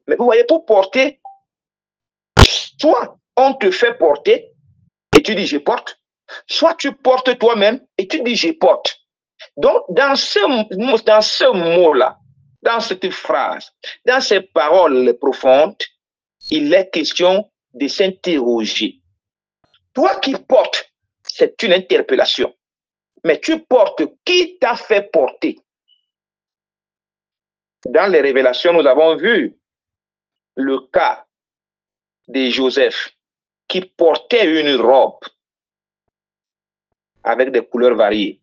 Mais vous voyez, pour porter, soit on te fait porter et tu dis je porte, soit tu portes toi-même et tu dis je porte. Donc, dans ce mot-là, dans cette phrase, dans ces paroles profondes, il est question de s'interroger. Toi qui portes, c'est une interpellation. Mais tu portes, qui t'a fait porter? Dans les révélations, nous avons vu le cas de Joseph qui portait une robe avec des couleurs variées.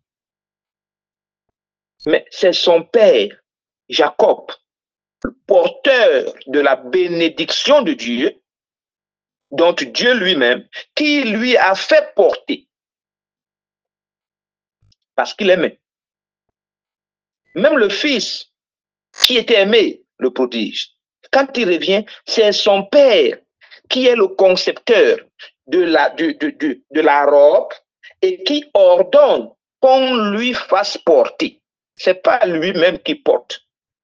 Mais c'est son père, Jacob, le porteur de la bénédiction de Dieu, dont Dieu lui-même, qui lui a fait porter. Parce qu'il aimait. Même le fils qui était aimé, le prodige. Quand il revient, c'est son père qui est le concepteur de la robe et qui ordonne qu'on lui fasse porter. Ce n'est pas lui-même qui porte.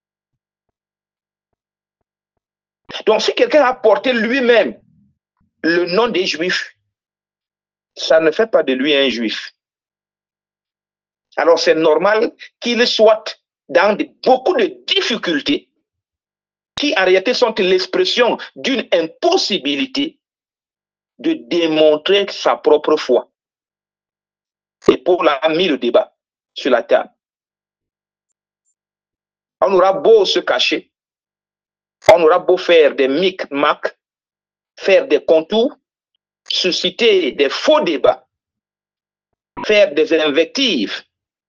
Donc, si quelqu'un a porté lui-même le nom des Juifs, ça ne fait pas de lui un Juif. Alors, c'est normal qu'il soit dans beaucoup de difficultés qui, en réalité, sont l'expression d'une impossibilité de démontrer sa propre foi. Et Paul a mis le débat sur la table. On aura beau se cacher, on aura beau faire des micmacs, faire des contours, susciter des faux débats, faire des invectives,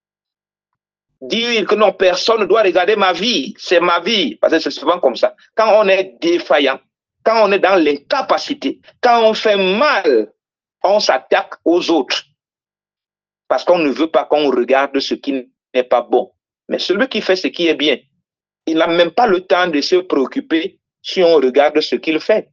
dire que non, personne ne doit regarder ma vie, c'est ma vie, parce que c'est souvent comme ça. Quand on est défaillant, quand on est dans l'incapacité, quand on fait mal, on s'attaque aux autres, parce qu'on ne veut pas qu'on regarde ce qui n'est pas bon. Mais celui qui fait ce qui est bien, il n'a même pas le temps de se préoccuper si on regarde ce qu'il fait.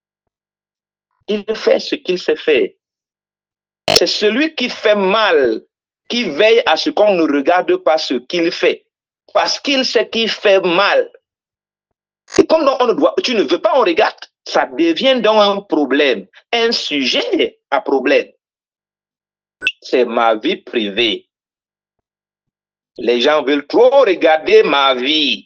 Il fait ce qu'il sait faire. C'est celui qui fait mal qui veille à ce qu'on ne regarde pas ce qu'il fait, parce qu'il sait qu'il fait mal. Et comme tu ne veux pas on regarde, ça devient donc un problème, un sujet à problème. C'est ma vie privée. Les gens veulent trop regarder ma vie.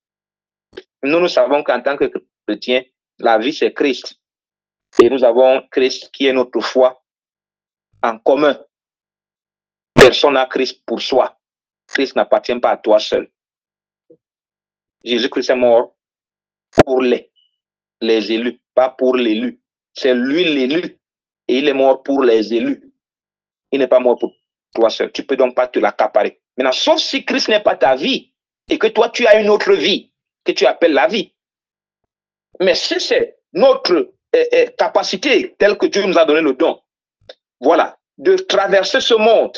Nous savons qu'en tant que chrétiens, la vie c'est Christ. Et nous avons Christ qui est notre foi en commun. Personne n'a Christ pour soi. Christ n'appartient pas à toi seul. Jésus-Christ est mort pour les élus, pas pour l'élu. C'est lui l'élu et il est mort pour les élus. Il n'est pas mort pour toi seul. Tu ne peux donc pas te l'accaparer. Maintenant, sauf si Christ n'est pas ta vie et que toi tu as une autre vie que tu appelles la vie. Mais si c'est notre capacité telle que Dieu nous a donné le don, voilà, de traverser ce monde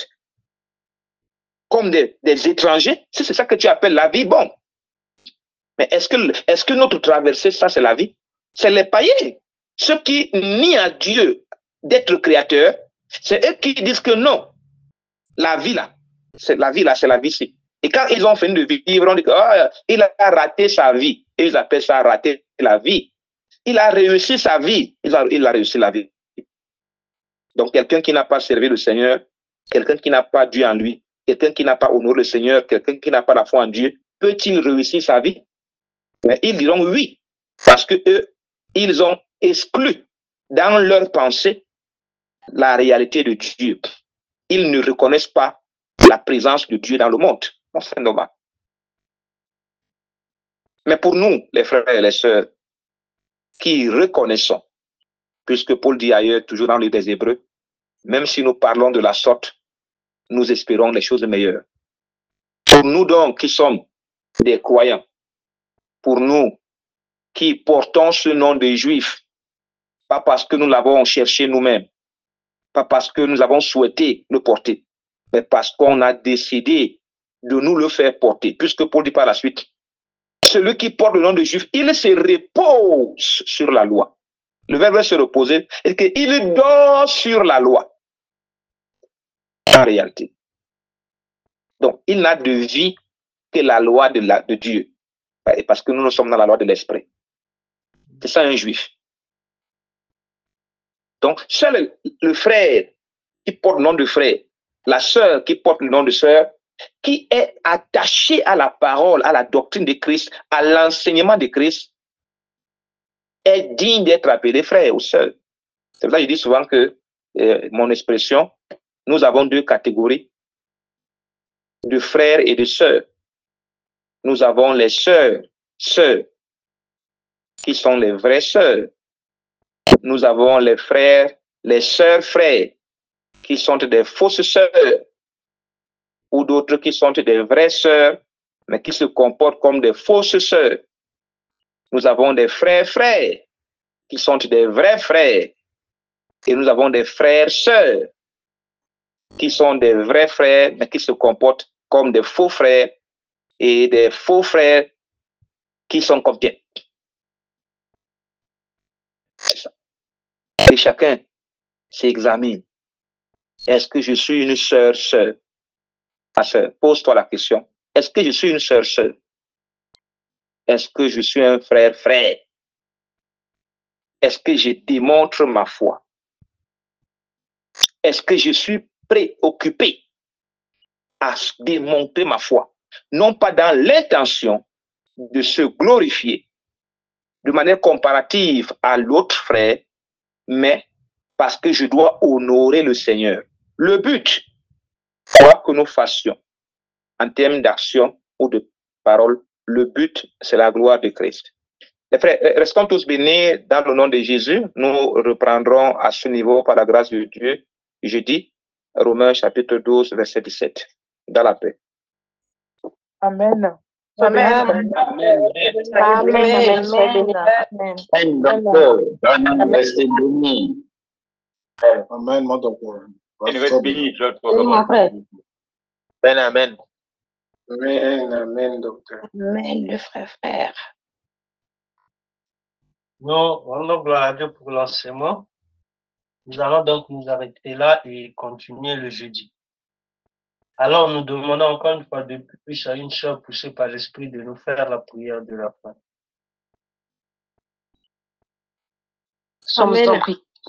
comme des étrangers, si c'est ça que tu appelles la vie, bon. Mais est-ce que notre traversée, ça c'est la vie? C'est les païens. Ceux qui nient à Dieu d'être créateur, c'est eux qui disent que non, la vie là, c'est la vie-ci. Et quand ils ont fini de vivre, on dit qu'il a raté sa vie. Et ils appellent ça rater la vie. Il a réussi sa vie. Il a réussi la vie. Donc, quelqu'un qui n'a pas servi le Seigneur, quelqu'un qui n'a pas Dieu en lui, quelqu'un qui n'a pas honoré le Seigneur, quelqu'un qui n'a pas la foi en Dieu, peut-il réussir sa vie? Mais ils diront oui, parce que eux, ils ont exclu dans leur pensée la réalité de Dieu. Ils ne reconnaissent pas la présence de Dieu dans le monde. C'est normal. Mais pour nous, les frères et les sœurs, qui reconnaissons, puisque Paul dit ailleurs, toujours dans le livre des Hébreux, même si nous parlons de la sorte, nous espérons les choses meilleures. Pour nous donc qui sommes des croyants, pour nous qui portons ce nom de Juifs, pas parce que nous l'avons cherché nous-mêmes, pas parce que nous avons souhaité le porter, mais parce qu'on a décidé de nous le faire porter, puisque Paul dit par la suite, celui qui porte le nom de Juif, il se repose sur la loi. Le verbe se reposer, et qu'il dort sur la loi. En réalité. Donc, il n'a de vie que la loi de Dieu. Parce que nous sommes dans la loi de l'esprit. C'est ça un juif. Donc, seul le frère qui porte le nom de frère, la sœur qui porte le nom de sœur, qui est attaché à la parole, à la doctrine de Christ, à l'enseignement de Christ, est digne d'être appelé frère ou sœur. C'est pour ça que je dis souvent que mon expression, nous avons deux catégories de frères et de sœurs. Nous avons les sœurs, qui sont les vraies sœurs. Nous avons les frères, les sœurs frères, qui sont des fausses sœurs, ou d'autres qui sont des vraies sœurs, mais qui se comportent comme des fausses sœurs. Nous avons des frères, qui sont des vrais frères, et nous avons des frères sœurs, qui sont des vrais frères, mais qui se comportent comme des faux frères, et des faux frères qui sont comme bien. C'est ça. Et chacun s'examine. Est-ce que je suis une sœur? Ma sœur, pose-toi la question. Est-ce que je suis une sœur? Est-ce que je suis un frère? Est-ce que je démontre ma foi? Est-ce que je suis préoccupé à démontrer ma foi? Non pas dans l'intention de se glorifier de manière comparative à l'autre frère, mais parce que je dois honorer le Seigneur. Le but, quoi que nous fassions en termes d'action ou de parole, le but, c'est la gloire de Christ. Les frères, restons tous bénis dans le nom de Jésus. Nous reprendrons à ce niveau, par la grâce de Dieu, jeudi, Romains chapitre 12, verset 17, dans la paix. Amen. Amen. Amen, mon docteur. Amen. Amen, docteur. Amen, le frère. Nous rendons gloire à Dieu pour l'enseignement. Nous allons donc nous arrêter là et continuer le jeudi. Alors, nous demandons encore une fois de plus à une sœur poussée par l'Esprit de nous faire la prière de la fin. Amen.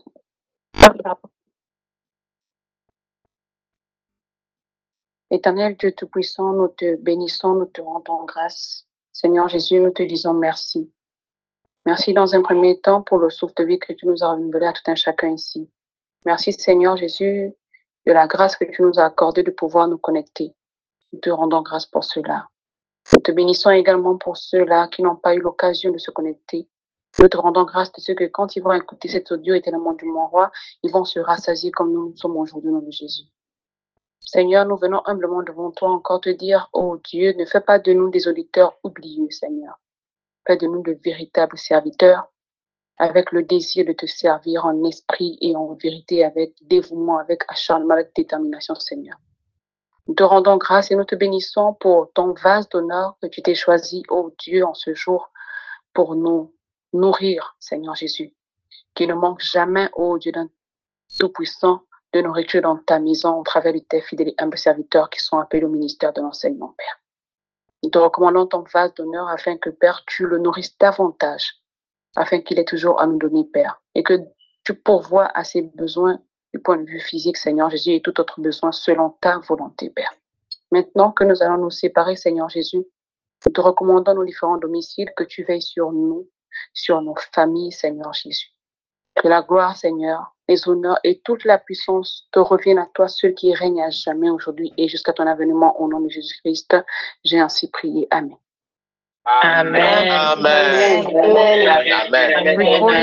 Éternel Dieu Tout-Puissant, nous te bénissons, nous te rendons grâce. Seigneur Jésus, nous te disons merci. Merci dans un premier temps pour le souffle de vie que tu nous as renouvelé à tout un chacun ici. Merci Seigneur Jésus de la grâce que tu nous as accordée de pouvoir nous connecter. Nous te rendons grâce pour cela. Nous te bénissons également pour ceux-là qui n'ont pas eu l'occasion de se connecter. Nous te rendons grâce de ce que quand ils vont écouter cet audio éternellement du mon roi, ils vont se rassasier comme nous sommes aujourd'hui au nom de Jésus. Seigneur, nous venons humblement devant toi encore te dire, oh Dieu, ne fais pas de nous des auditeurs oublieux, Seigneur. Fais de nous de véritables serviteurs, avec le désir de te servir en esprit et en vérité, avec dévouement, avec acharnement, avec détermination, Seigneur. Nous te rendons grâce et nous te bénissons pour ton vaste honneur que tu t'es choisi, oh Dieu, en ce jour, pour nous nourrir, Seigneur Jésus. Qu'il ne manque jamais, oh Dieu Tout-Puissant, de nourriture dans ta maison au travers de tes fidèles et humbles serviteurs qui sont appelés au ministère de l'enseignement, Père. Nous te recommandons ton vaste d'honneur afin que, Père, tu le nourrisses davantage, afin qu'il ait toujours à nous donner, Père, et que tu pourvoies à ses besoins du point de vue physique, Seigneur Jésus, et tout autre besoin selon ta volonté, Père. Maintenant que nous allons nous séparer, Seigneur Jésus, nous te recommandons nos différents domiciles, que tu veilles sur nous, sur nos familles, Seigneur Jésus. Que la gloire, Seigneur, les honneurs et toute la puissance te reviennent à toi, ceux qui règnent à jamais aujourd'hui et jusqu'à ton avènement au nom de Jésus-Christ. J'ai ainsi prié. Amen. Amen. Amen. Amen. Amen.